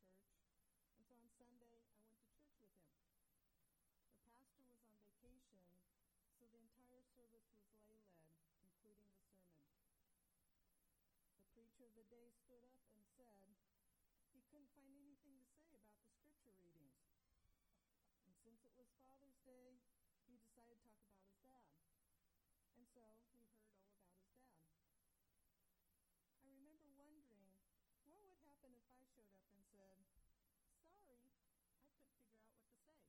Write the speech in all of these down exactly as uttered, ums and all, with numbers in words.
church. And so on Sunday, I went to church with him. The pastor was on vacation, so the entire service was lay-led, including the sermon. The preacher of the day stood up and said he couldn't find anything to say about the scripture readings. And since it was Father's Day, he decided to talk about his dad. And so we heard all about his dad. I remember wondering, what would happen if I showed up and said, sorry, I couldn't figure out what to say.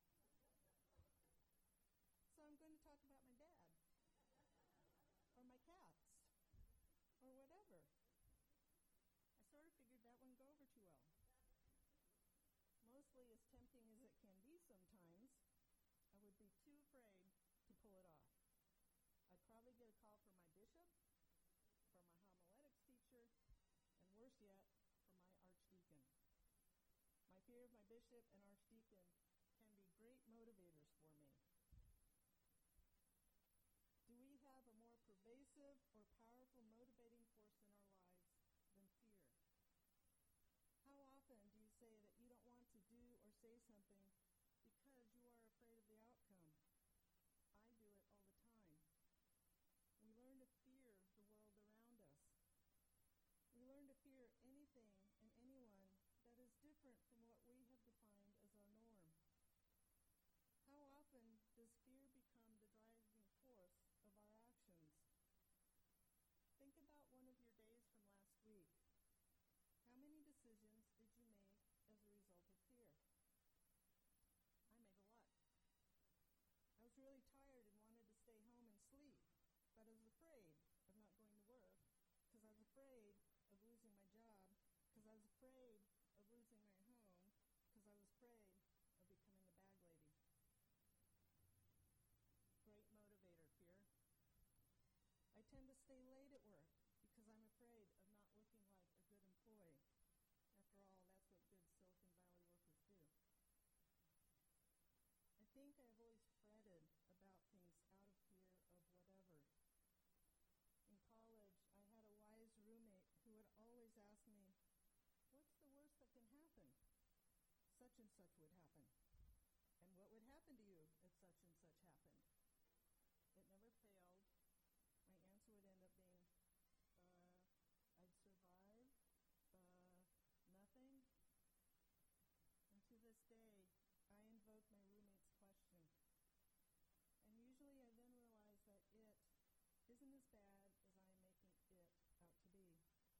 So I'm going to talk about my dad, or my cats, or whatever. I sort of figured that wouldn't go over too well. Mostly as tempting as it can be sometimes, I would be too afraid to pull it off. I'd probably get a call from my bishop, from my homiletics teacher, and worse yet, from my archdeacon. My fear of my bishop and archdeacon can be great motivators for me. Do we have a more pervasive or powerful motivating force in our lives than fear? How often do you say that you don't want to do or say something because you are afraid of the outcome? I do it all the time. We learn to fear the world around us. We learn to fear anything and anyone that is different from what we have defined as our norm. How often does fear become the driving force of our actions? Think about one of your days from last week. How many decisions did you make as a result of fear? I made a lot. I was really tired and wanted to stay home and sleep, but I was afraid of not going to work because I was afraid of losing my job, because I was afraid of losing my home, because I was afraid of becoming a bag lady. Great motivator, fear. I tend to stay late at work because I'm afraid of not looking like a good employee. After all, that's what good Silicon Valley workers do. I think I've always fretted about things out of fear of whatever. In college, I had a wise roommate who would always ask me, what's the worst that can happen? Such and such would happen. And what would happen to you if such and such happened? It never failed. My answer would end up being, uh, I'd survive, uh, nothing. And to this day, I invoke my roommate's question. And usually I then realize that it isn't as bad as I am making it out to be.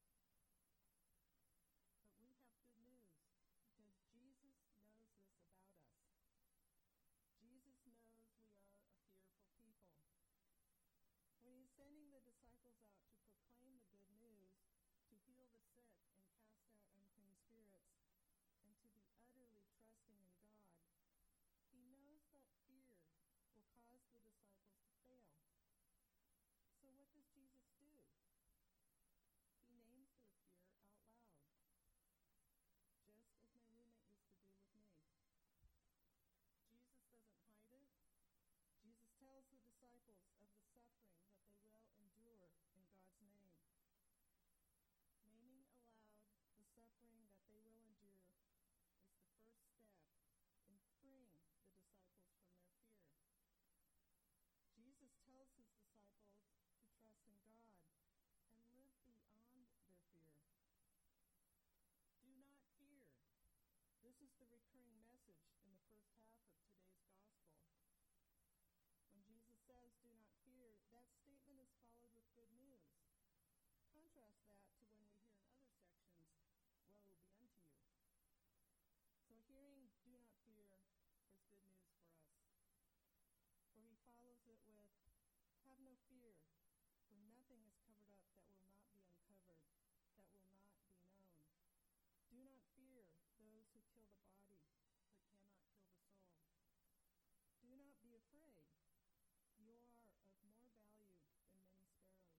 But we have good news, because Jesus knows this about us. Jesus knows we are a fearful people. When he's sending the disciples out to proclaim the good news, to heal the sick and cast out unclean spirits, and to be utterly trusting in God, he knows that fear will cause the disciples to fail. So what does Jesus do? He names their fear out loud, just as my roommate used to do with me. Jesus doesn't hide it. Jesus tells the disciples of the suffering that they will endure in God's name. Naming aloud the suffering that they will endure is the first step in freeing the disciples from their fear. Jesus tells his disciples to trust in God and live beyond their fear. Do not fear. This is the recurring message in the first half of today's gospel. When Jesus says, do not fear, that statement is followed with good news. Contrast that to when we hear in other sections, woe be unto you. So hearing, do not fear, is good news for us. For he follows it with, have no fear, for nothing is covered up that will not be uncovered, that will not be known. Do not fear those who kill the body, but cannot kill the soul. Do not be afraid. You are of more value than many sparrows.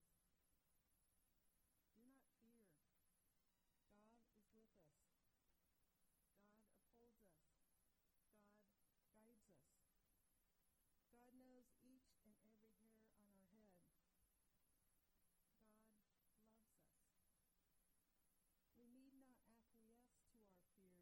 Do not fear. God is with us. God upholds us. God guides us. God knows each and every hair on our head. God loves us. We need not acquiesce to our fear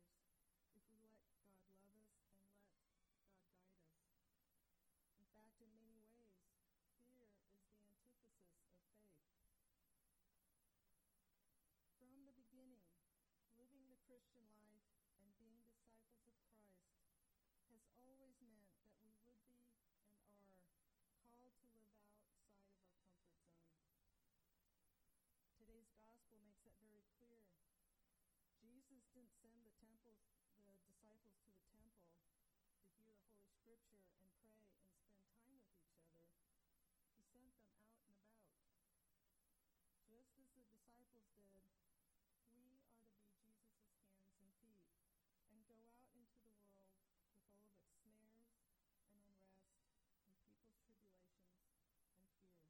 Christian life and being disciples of Christ has always meant that we would be and are called to live outside of our comfort zone. Today's gospel makes that very clear. Jesus didn't send the temples, the disciples to the temple to hear the Holy Scripture and pray and spend time with each other. He sent them out and about. Just as the disciples did, we are to be Jesus' hands and feet and go out into the world with all of its snares and unrest and people's tribulations and fear.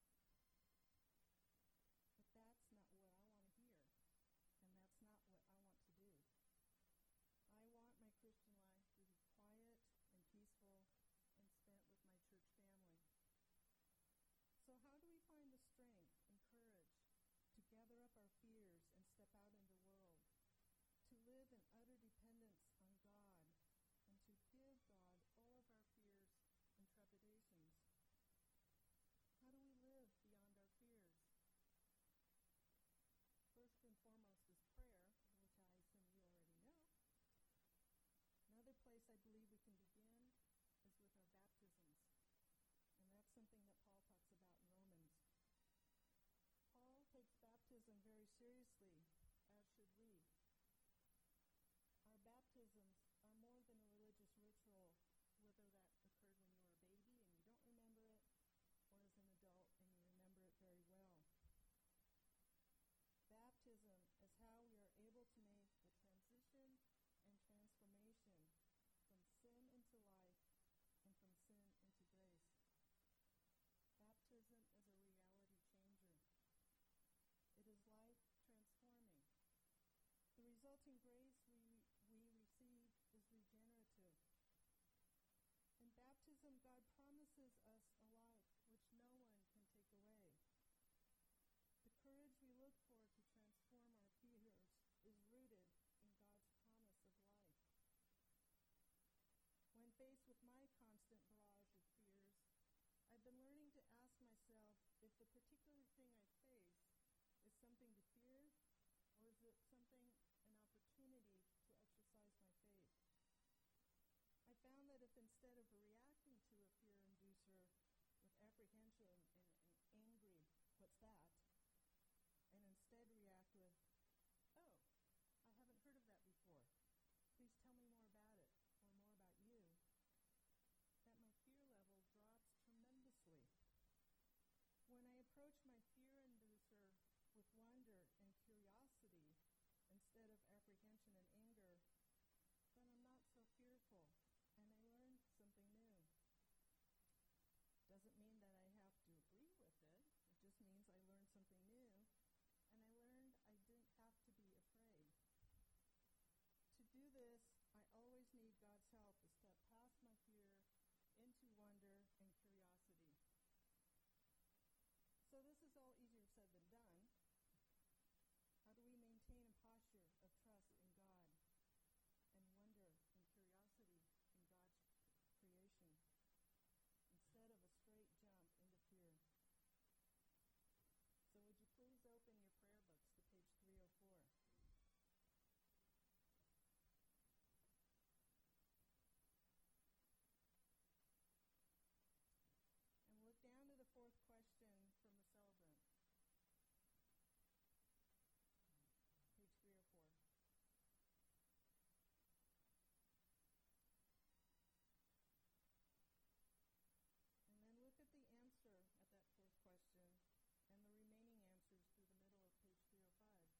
But that's not what I want to hear, and that's not what I want to do. I want my Christian life to be quiet and peaceful and spent with my church family. So how do we find the strength and courage to gather up our fears and step out into the world, to live in utter dependence on God, and to give God all of our fears and trepidations? How do we live beyond our fears? First and foremost is prayer, which I assume you already know. Another place I believe we can begin is with our baptisms. And that's something that Paul talks about in Romans. Paul takes baptism very seriously, as should we. Our baptisms are more than a religious ritual, whether that occurred when you were a baby and you don't remember it, or as an adult and you remember it very well. Baptism is how we are able to make the transition and transformation from sin into life and from sin into grace. Baptism is a reality changer. It is life transforming. The resulting grace we, we receive is regenerative. In baptism, God promises us a life which no one can take away. The courage we look for to transform our fears is rooted in God's promise of life. When faced with my constant barrage of fears, I've been learning to ask myself if the particular thing I face is something to fear, or is it something, an opportunity to exercise my faith? I found that if instead of reacting to a fear inducer with apprehension and, and angry, what's that? And instead react with, oh, I haven't heard of that before. Please tell me more about it, or more about you. That my fear level drops tremendously. When I approach my fear inducer with wonder and curiosity instead of apprehension and anger, then I'm not so fearful, and I learn something new. Doesn't mean that I have to agree with it. It just means I learned something new, and I learned I didn't have to be afraid. To do this, I always need God's help to step past my fear into wonder and curiosity. So this is all easier said than done. How do we maintain a posture of trust in God and wonder and curiosity in God's creation instead of a straight jump into fear? So would you please open your prayer books to page three oh four. And look down to the fourth question from the celebrant. Page three oh four. And then look at the answer at that fourth question and the remaining answers through the middle of page three oh five.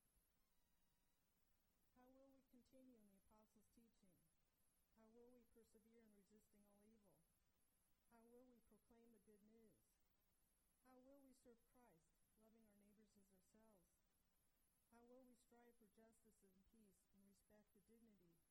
How will we continue in the apostles' teaching? How will we persevere in resisting all evil? How will we proclaim the good news? How will we serve Christ, loving our neighbors as ourselves? How will we strive for justice and peace and respect the dignity